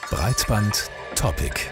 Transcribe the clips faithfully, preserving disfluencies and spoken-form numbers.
Breitband Topic.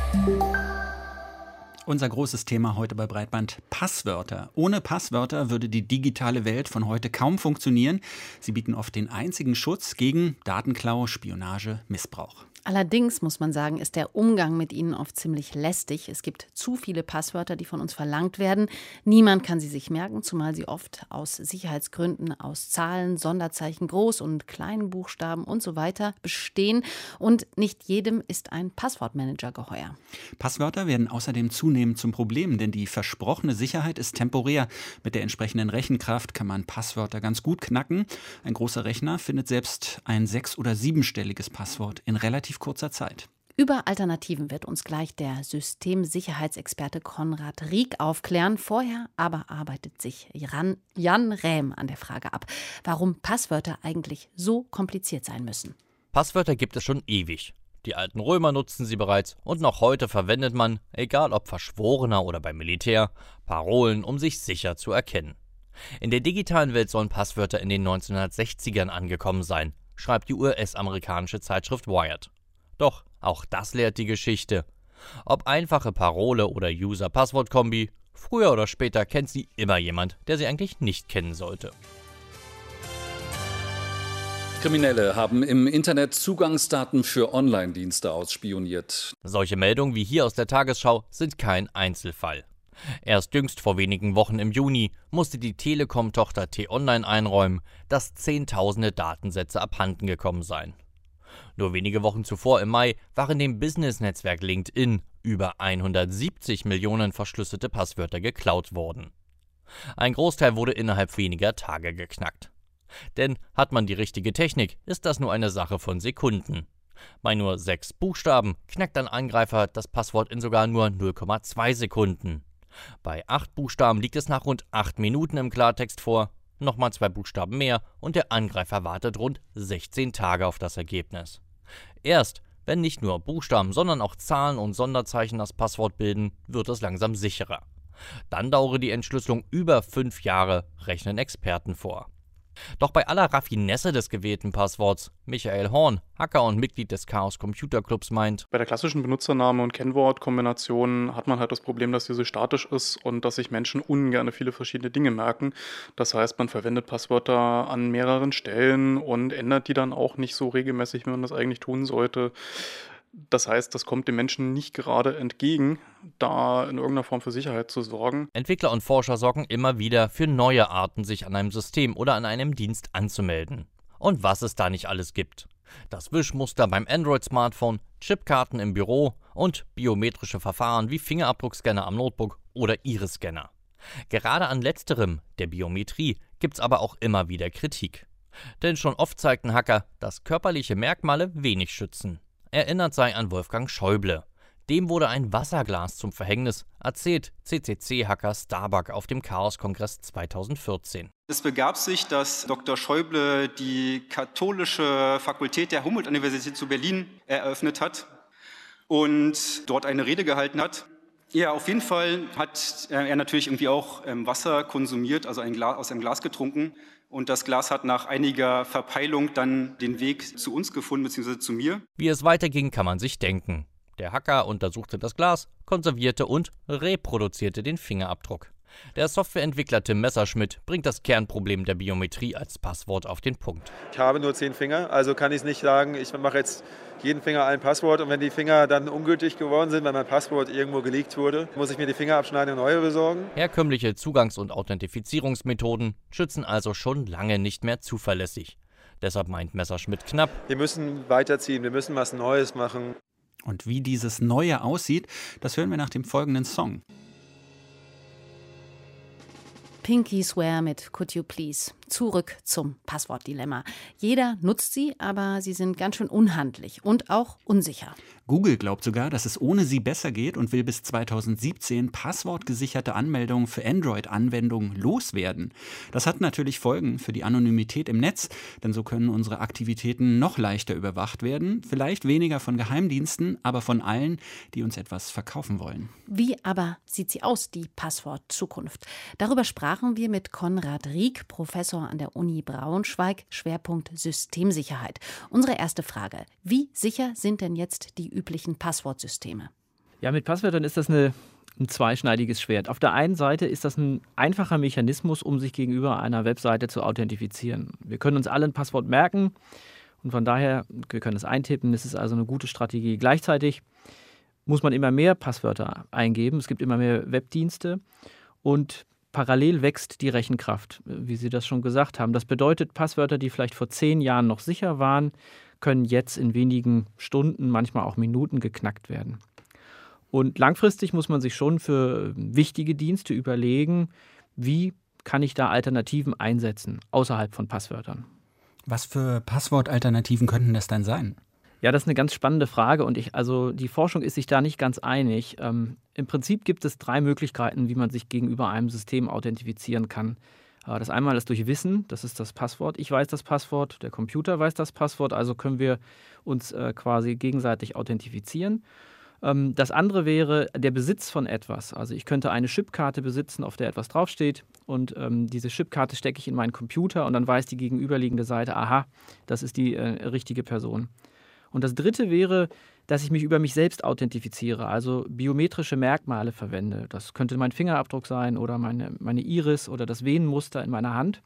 Unser großes Thema heute bei Breitband: Passwörter. Ohne Passwörter würde die digitale Welt von heute kaum funktionieren. Sie bieten oft den einzigen Schutz gegen Datenklau, Spionage, Missbrauch. Allerdings, muss man sagen, ist der Umgang mit ihnen oft ziemlich lästig. Es gibt zu viele Passwörter, die von uns verlangt werden. Niemand kann sie sich merken, zumal sie oft aus Sicherheitsgründen aus Zahlen, Sonderzeichen, Groß- und kleinen Buchstaben und so weiter bestehen. Und nicht jedem ist ein Passwortmanager geheuer. Passwörter werden außerdem zunehmend zum Problem, denn die versprochene Sicherheit ist temporär. Mit der entsprechenden Rechenkraft kann man Passwörter ganz gut knacken. Ein großer Rechner findet selbst ein sechs- oder siebenstelliges Passwort in relativ kurzer Zeit. Über Alternativen wird uns gleich der Systemsicherheitsexperte Konrad Rieck aufklären. Vorher aber arbeitet sich Jan, Jan Rähm an der Frage ab, warum Passwörter eigentlich so kompliziert sein müssen. Passwörter gibt es schon ewig. Die alten Römer nutzten sie bereits und noch heute verwendet man, egal ob Verschworener oder beim Militär, Parolen, um sich sicher zu erkennen. In der digitalen Welt sollen Passwörter in den neunzehnhundertsechzigern angekommen sein, schreibt die U S-amerikanische Zeitschrift Wired. Doch auch das lehrt die Geschichte. Ob einfache Parole oder User-Passwort-Kombi, früher oder später kennt sie immer jemand, der sie eigentlich nicht kennen sollte. Kriminelle haben im Internet Zugangsdaten für Online-Dienste ausspioniert. Solche Meldungen wie hier aus der Tagesschau sind kein Einzelfall. Erst jüngst vor wenigen Wochen im Juni musste die Telekom-Tochter T-Online einräumen, dass zehntausende Datensätze abhanden gekommen seien. Nur wenige Wochen zuvor im Mai waren dem Business-Netzwerk LinkedIn über hundertsiebzig Millionen verschlüsselte Passwörter geklaut worden. Ein Großteil wurde innerhalb weniger Tage geknackt. Denn hat man die richtige Technik, ist das nur eine Sache von Sekunden. Bei nur sechs Buchstaben knackt ein Angreifer das Passwort in sogar nur null Komma zwei Sekunden. Bei acht Buchstaben liegt es nach rund acht Minuten im Klartext vor. Nochmal zwei Buchstaben mehr und der Angreifer wartet rund sechzehn Tage auf das Ergebnis. Erst, wenn nicht nur Buchstaben, sondern auch Zahlen und Sonderzeichen das Passwort bilden, wird es langsam sicherer. Dann dauere die Entschlüsselung über fünf Jahre, rechnen Experten vor. Doch bei aller Raffinesse des gewählten Passworts, Michael Horn, Hacker und Mitglied des Chaos Computer Clubs, meint: Bei der klassischen Benutzername- und Kennwortkombination hat man halt das Problem, dass diese statisch ist und dass sich Menschen ungern viele verschiedene Dinge merken. Das heißt, man verwendet Passwörter an mehreren Stellen und ändert die dann auch nicht so regelmäßig, wie man das eigentlich tun sollte. Das heißt, das kommt den Menschen nicht gerade entgegen, da in irgendeiner Form für Sicherheit zu sorgen. Entwickler und Forscher sorgen immer wieder für neue Arten, sich an einem System oder an einem Dienst anzumelden. Und was es da nicht alles gibt. Das Wischmuster beim Android-Smartphone, Chipkarten im Büro und biometrische Verfahren wie Fingerabdruckscanner am Notebook oder Iris-Scanner. Gerade an letzterem, der Biometrie, gibt's aber auch immer wieder Kritik. Denn schon oft zeigten Hacker, dass körperliche Merkmale wenig schützen. Erinnert sei an Wolfgang Schäuble. Dem wurde ein Wasserglas zum Verhängnis, erzählt C C C-Hacker Starbuck auf dem Chaos-Kongress zweitausendvierzehn. Es begab sich, dass Doktor Schäuble die katholische Fakultät der Humboldt-Universität zu Berlin eröffnet hat und dort eine Rede gehalten hat. Ja, auf jeden Fall hat er natürlich irgendwie auch Wasser konsumiert, also ein Glas, aus einem Glas getrunken. Und das Glas hat nach einiger Verpeilung dann den Weg zu uns gefunden, beziehungsweise zu mir. Wie es weiterging, kann man sich denken. Der Hacker untersuchte das Glas, konservierte und reproduzierte den Fingerabdruck. Der Softwareentwickler Tim Messerschmidt bringt das Kernproblem der Biometrie als Passwort auf den Punkt. Ich habe nur zehn Finger, also kann ich es nicht sagen, ich mache jetzt jeden Finger ein Passwort und wenn die Finger dann ungültig geworden sind, weil mein Passwort irgendwo geleakt wurde, muss ich mir die Finger abschneiden und neue besorgen. Herkömmliche Zugangs- und Authentifizierungsmethoden schützen also schon lange nicht mehr zuverlässig. Deshalb meint Messerschmidt knapp: Wir müssen weiterziehen, wir müssen was Neues machen. Und wie dieses Neue aussieht, das hören wir nach dem folgenden Song. Pinky Swear mit Could You Please. Zurück zum Passwortdilemma. Jeder nutzt sie, aber sie sind ganz schön unhandlich und auch unsicher. Google glaubt sogar, dass es ohne sie besser geht und will bis zweitausendsiebzehn passwortgesicherte Anmeldungen für Android-Anwendungen loswerden. Das hat natürlich Folgen für die Anonymität im Netz, denn so können unsere Aktivitäten noch leichter überwacht werden. Vielleicht weniger von Geheimdiensten, aber von allen, die uns etwas verkaufen wollen. Wie aber sieht sie aus, die Passwort-Zukunft? Darüber sprachen wir mit Konrad Rieck, Professor Professor an der Uni Braunschweig, Schwerpunkt Systemsicherheit. Unsere erste Frage: Wie sicher sind denn jetzt die üblichen Passwortsysteme? Ja, mit Passwörtern ist das eine, ein zweischneidiges Schwert. Auf der einen Seite ist das ein einfacher Mechanismus, um sich gegenüber einer Webseite zu authentifizieren. Wir können uns alle ein Passwort merken und von daher, wir können es eintippen, das ist also eine gute Strategie. Gleichzeitig muss man immer mehr Passwörter eingeben, es gibt immer mehr Webdienste und parallel wächst die Rechenkraft, wie Sie das schon gesagt haben. Das bedeutet, Passwörter, die vielleicht vor zehn Jahren noch sicher waren, können jetzt in wenigen Stunden, manchmal auch Minuten geknackt werden. Und langfristig muss man sich schon für wichtige Dienste überlegen, wie kann ich da Alternativen einsetzen, außerhalb von Passwörtern. Was für Passwortalternativen könnten das dann sein? Ja, das ist eine ganz spannende Frage und ich, also die Forschung ist sich da nicht ganz einig. Ähm, Im Prinzip gibt es drei Möglichkeiten, wie man sich gegenüber einem System authentifizieren kann. Äh, das einmal ist durch Wissen, das ist das Passwort. Ich weiß das Passwort, der Computer weiß das Passwort, also können wir uns äh, quasi gegenseitig authentifizieren. Ähm, das andere wäre der Besitz von etwas. Also ich könnte eine Chipkarte besitzen, auf der etwas draufsteht und ähm, diese Chipkarte stecke ich in meinen Computer und dann weiß die gegenüberliegende Seite, aha, das ist die äh, richtige Person. Und das dritte wäre, dass ich mich über mich selbst authentifiziere, also biometrische Merkmale verwende. Das könnte mein Fingerabdruck sein oder meine, meine Iris oder das Venenmuster in meiner Hand.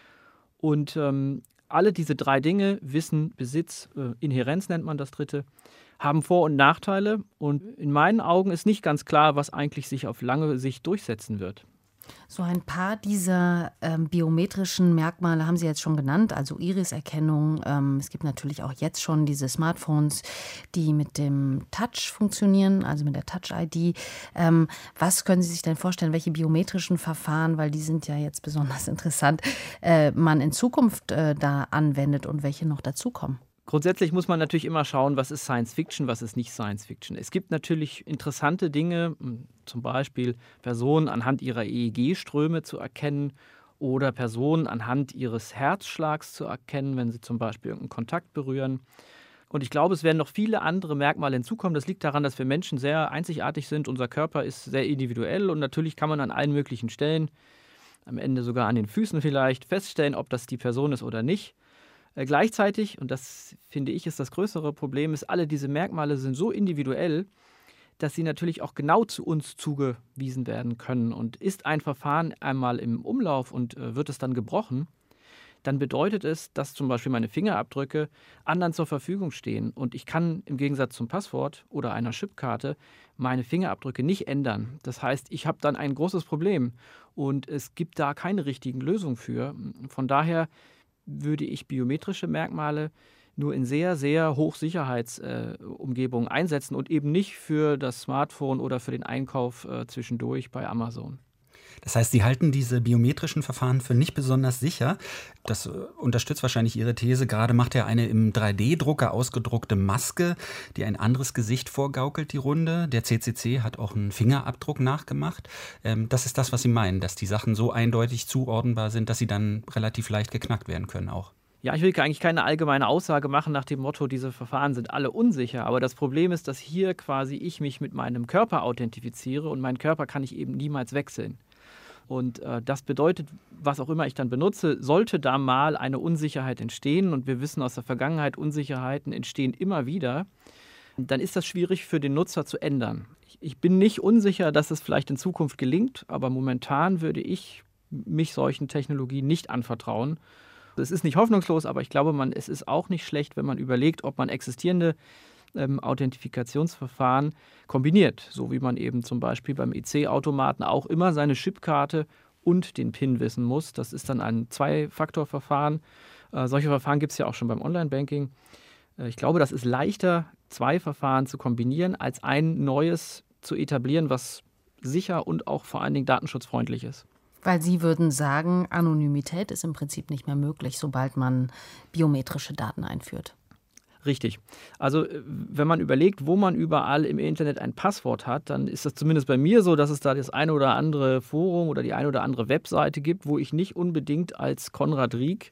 Und ähm, alle diese drei Dinge, Wissen, Besitz, äh, Inhärenz nennt man das dritte, haben Vor- und Nachteile. Und in meinen Augen ist nicht ganz klar, was eigentlich sich auf lange Sicht durchsetzen wird. So ein paar dieser ähm, biometrischen Merkmale haben Sie jetzt schon genannt, also Iriserkennung. Ähm, es gibt natürlich auch jetzt schon diese Smartphones, die mit dem Touch funktionieren, also mit der Touch-I D. Ähm, was können Sie sich denn vorstellen, welche biometrischen Verfahren, weil die sind ja jetzt besonders interessant, äh, man in Zukunft äh, da anwendet und welche noch dazukommen? Grundsätzlich muss man natürlich immer schauen, was ist Science Fiction, was ist nicht Science Fiction. Es gibt natürlich interessante Dinge, zum Beispiel Personen anhand ihrer E E G-Ströme zu erkennen oder Personen anhand ihres Herzschlags zu erkennen, wenn sie zum Beispiel irgendeinen Kontakt berühren. Und ich glaube, es werden noch viele andere Merkmale hinzukommen. Das liegt daran, dass wir Menschen sehr einzigartig sind. Unser Körper ist sehr individuell und natürlich kann man an allen möglichen Stellen, am Ende sogar an den Füßen vielleicht, feststellen, ob das die Person ist oder nicht. Äh, gleichzeitig, und das finde ich ist das größere Problem, ist, alle diese Merkmale sind so individuell, dass sie natürlich auch genau zu uns zugewiesen werden können. Und ist ein Verfahren einmal im Umlauf und äh, wird es dann gebrochen, dann bedeutet es, dass zum Beispiel meine Fingerabdrücke anderen zur Verfügung stehen. Und ich kann im Gegensatz zum Passwort oder einer Chipkarte meine Fingerabdrücke nicht ändern. Das heißt, ich habe dann ein großes Problem und es gibt da keine richtigen Lösungen für. Von daher würde ich biometrische Merkmale nur in sehr, sehr Hochsicherheitsumgebungen äh, einsetzen und eben nicht für das Smartphone oder für den Einkauf äh, zwischendurch bei Amazon. Das heißt, Sie halten diese biometrischen Verfahren für nicht besonders sicher. Das äh, unterstützt wahrscheinlich Ihre These. Gerade macht ja eine im drei D Drucker ausgedruckte Maske, die ein anderes Gesicht vorgaukelt, die Runde. Der C C C hat auch einen Fingerabdruck nachgemacht. Ähm, das ist das, was Sie meinen, dass die Sachen so eindeutig zuordnenbar sind, dass sie dann relativ leicht geknackt werden können auch. Ja, ich will eigentlich keine allgemeine Aussage machen nach dem Motto, diese Verfahren sind alle unsicher. Aber das Problem ist, dass hier quasi ich mich mit meinem Körper authentifiziere und meinen Körper kann ich eben niemals wechseln. Und äh, das bedeutet, was auch immer ich dann benutze, sollte da mal eine Unsicherheit entstehen, und wir wissen aus der Vergangenheit, Unsicherheiten entstehen immer wieder, dann ist das schwierig für den Nutzer zu ändern. Ich, ich bin nicht unsicher, dass es vielleicht in Zukunft gelingt, aber momentan würde ich mich solchen Technologien nicht anvertrauen. Es ist nicht hoffnungslos, aber ich glaube, man, es ist auch nicht schlecht, wenn man überlegt, ob man existierende ähm, Authentifikationsverfahren kombiniert. So wie man eben zum Beispiel beim E C-Automaten auch immer seine Chipkarte und den PIN wissen muss. Das ist dann ein Zwei-Faktor-Verfahren. Äh, solche Verfahren gibt es ja auch schon beim Online-Banking. Äh, ich glaube, das ist leichter, zwei Verfahren zu kombinieren, als ein neues zu etablieren, was sicher und auch vor allen Dingen datenschutzfreundlich ist. Weil Sie würden sagen, Anonymität ist im Prinzip nicht mehr möglich, sobald man biometrische Daten einführt. Richtig. Also wenn man überlegt, wo man überall im Internet ein Passwort hat, dann ist das zumindest bei mir so, dass es da das eine oder andere Forum oder die eine oder andere Webseite gibt, wo ich nicht unbedingt als Konrad Rieck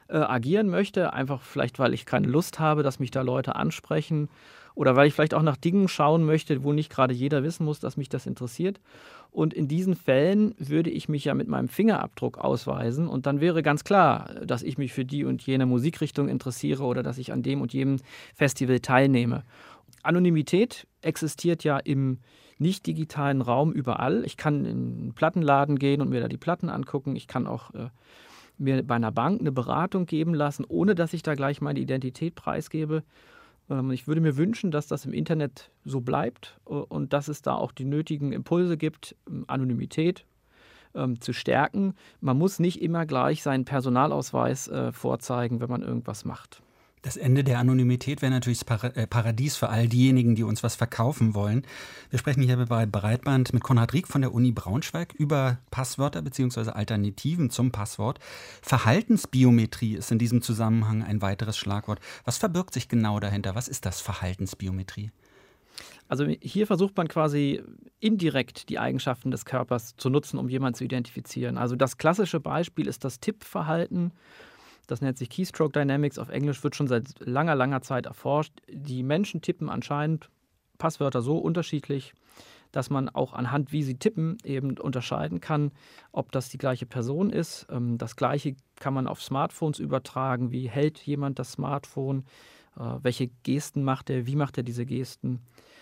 äh, agieren möchte, einfach vielleicht, weil ich keine Lust habe, dass mich da Leute ansprechen oder weil ich vielleicht auch nach Dingen schauen möchte, wo nicht gerade jeder wissen muss, dass mich das interessiert. Und in diesen Fällen würde ich mich ja mit meinem Fingerabdruck ausweisen und dann wäre ganz klar, dass ich mich für die und jene Musikrichtung interessiere oder dass ich an dem und jenem Festival teilnehme. Anonymität existiert ja im nicht digitalen Raum überall. Ich kann in einen Plattenladen gehen und mir da die Platten angucken. Ich kann auch äh, mir bei einer Bank eine Beratung geben lassen, ohne dass ich da gleich meine Identität preisgebe. Ähm, ich würde mir wünschen, dass das im Internet so bleibt äh, und dass es da auch die nötigen Impulse gibt, ähm, Anonymität ähm, zu stärken. Man muss nicht immer gleich seinen Personalausweis äh, vorzeigen, wenn man irgendwas macht. Das Ende der Anonymität wäre natürlich das Paradies für all diejenigen, die uns was verkaufen wollen. Wir sprechen hier bei Breitband mit Konrad Rieck von der Uni Braunschweig über Passwörter bzw. Alternativen zum Passwort. Verhaltensbiometrie ist in diesem Zusammenhang ein weiteres Schlagwort. Was verbirgt sich genau dahinter? Was ist das Verhaltensbiometrie? Also hier versucht man quasi indirekt die Eigenschaften des Körpers zu nutzen, um jemanden zu identifizieren. Also das klassische Beispiel ist das Tippverhalten. Das nennt sich Keystroke Dynamics, auf Englisch, wird schon seit langer, langer Zeit erforscht. Die Menschen tippen anscheinend Passwörter so unterschiedlich, dass man auch anhand, wie sie tippen, eben unterscheiden kann, ob das die gleiche Person ist. Das Gleiche kann man auf Smartphones übertragen. Wie hält jemand das Smartphone? Welche Gesten macht er? Wie macht er diese Gesten?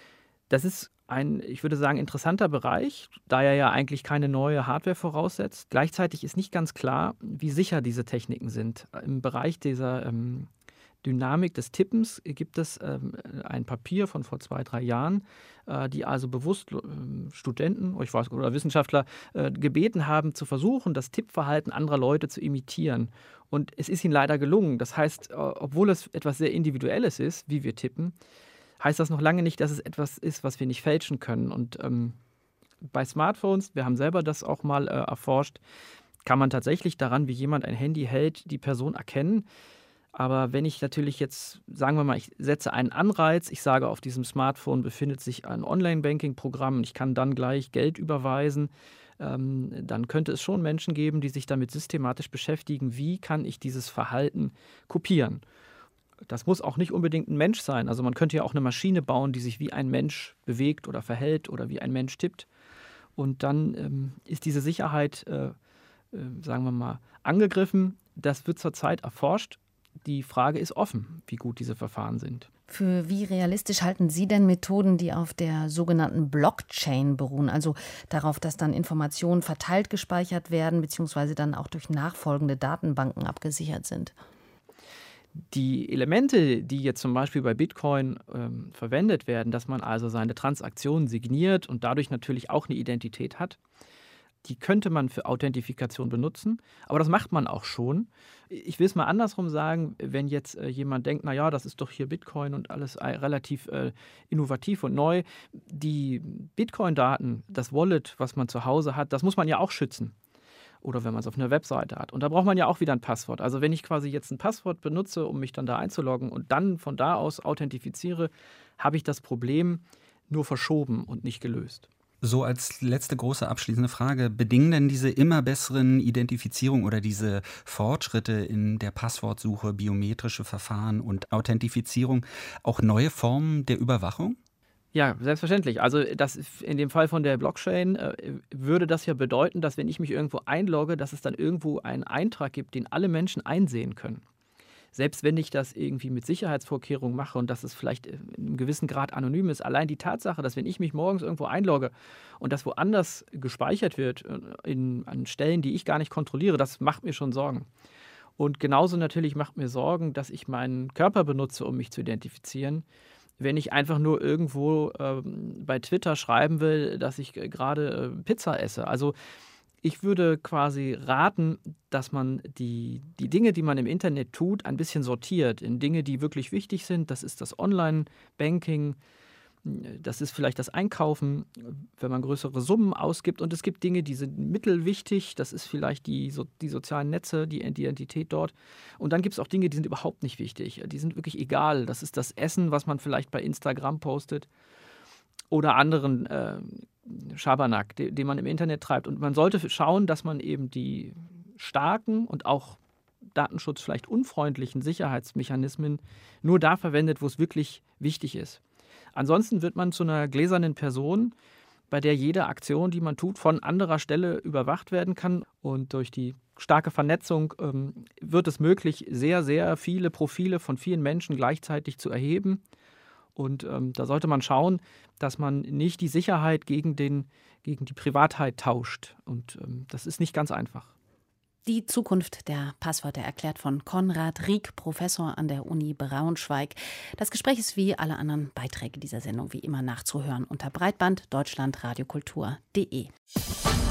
Das ist ein, ich würde sagen, interessanter Bereich, da er ja eigentlich keine neue Hardware voraussetzt. Gleichzeitig ist nicht ganz klar, wie sicher diese Techniken sind. Im Bereich dieser ähm, Dynamik des Tippens gibt es ähm, ein Papier von vor zwei, drei Jahren, äh, die also bewusst äh, Studenten ich weiß, oder Wissenschaftler äh, gebeten haben, zu versuchen, das Tippverhalten anderer Leute zu imitieren. Und es ist ihnen leider gelungen. Das heißt, äh, obwohl es etwas sehr Individuelles ist, wie wir tippen, heißt das noch lange nicht, dass es etwas ist, was wir nicht fälschen können. Und ähm, bei Smartphones, wir haben selber das auch mal äh, erforscht, kann man tatsächlich daran, wie jemand ein Handy hält, die Person erkennen. Aber wenn ich natürlich jetzt, sagen wir mal, ich setze einen Anreiz, ich sage, auf diesem Smartphone befindet sich ein Online-Banking-Programm, ich kann dann gleich Geld überweisen, ähm, dann könnte es schon Menschen geben, die sich damit systematisch beschäftigen, wie kann ich dieses Verhalten kopieren. Das muss auch nicht unbedingt ein Mensch sein. Also man könnte ja auch eine Maschine bauen, die sich wie ein Mensch bewegt oder verhält oder wie ein Mensch tippt. Und dann ähm, ist diese Sicherheit, äh, äh, sagen wir mal, angegriffen. Das wird zurzeit erforscht. Die Frage ist offen, wie gut diese Verfahren sind. Für wie realistisch halten Sie denn Methoden, die auf der sogenannten Blockchain beruhen, also darauf, dass dann Informationen verteilt gespeichert werden, beziehungsweise dann auch durch nachfolgende Datenbanken abgesichert sind? Die Elemente, die jetzt zum Beispiel bei Bitcoin ähm, verwendet werden, dass man also seine Transaktionen signiert und dadurch natürlich auch eine Identität hat, die könnte man für Authentifikation benutzen, aber das macht man auch schon. Ich will es mal andersrum sagen, wenn jetzt äh, jemand denkt, naja, das ist doch hier Bitcoin und alles äh, relativ äh, innovativ und neu. Die Bitcoin-Daten, das Wallet, was man zu Hause hat, das muss man ja auch schützen. Oder wenn man es auf einer Webseite hat. Und da braucht man ja auch wieder ein Passwort. Also wenn ich quasi jetzt ein Passwort benutze, um mich dann da einzuloggen und dann von da aus authentifiziere, habe ich das Problem nur verschoben und nicht gelöst. So als letzte große abschließende Frage, bedingen denn diese immer besseren Identifizierung oder diese Fortschritte in der Passwortsuche, biometrische Verfahren und Authentifizierung auch neue Formen der Überwachung? Ja, selbstverständlich. Also das, in dem Fall von der Blockchain äh, würde das ja bedeuten, dass wenn ich mich irgendwo einlogge, dass es dann irgendwo einen Eintrag gibt, den alle Menschen einsehen können. Selbst wenn ich das irgendwie mit Sicherheitsvorkehrungen mache und dass es vielleicht in einem gewissen Grad anonym ist, allein die Tatsache, dass wenn ich mich morgens irgendwo einlogge und das woanders gespeichert wird, in, an Stellen, die ich gar nicht kontrolliere, das macht mir schon Sorgen. Und genauso natürlich macht mir Sorgen, dass ich meinen Körper benutze, um mich zu identifizieren. Wenn ich einfach nur irgendwo ähm, bei Twitter schreiben will, dass ich äh, gerade äh, Pizza esse. Also ich würde quasi raten, dass man die, die Dinge, die man im Internet tut, ein bisschen sortiert in Dinge, die wirklich wichtig sind. Das ist das Online-Banking, das ist vielleicht das Einkaufen, wenn man größere Summen ausgibt. Und es gibt Dinge, die sind mittelwichtig. Das ist vielleicht die, so, die sozialen Netze, die Identität dort. Und dann gibt es auch Dinge, die sind überhaupt nicht wichtig. Die sind wirklich egal. Das ist das Essen, was man vielleicht bei Instagram postet oder anderen äh, Schabernack, den, den man im Internet treibt. Und man sollte schauen, dass man eben die starken und auch Datenschutz vielleicht unfreundlichen Sicherheitsmechanismen nur da verwendet, wo es wirklich wichtig ist. Ansonsten wird man zu einer gläsernen Person, bei der jede Aktion, die man tut, von anderer Stelle überwacht werden kann. Und durch die starke Vernetzung ähm, wird es möglich, sehr, sehr viele Profile von vielen Menschen gleichzeitig zu erheben. Und ähm, da sollte man schauen, dass man nicht die Sicherheit gegen, den, gegen die Privatheit tauscht. Und ähm, das ist nicht ganz einfach. Die Zukunft der Passwörter erklärt von Konrad Rieck, Professor an der Uni Braunschweig. Das Gespräch ist wie alle anderen Beiträge dieser Sendung wie immer nachzuhören unter breitband punkt deutschlandradiokultur punkt de.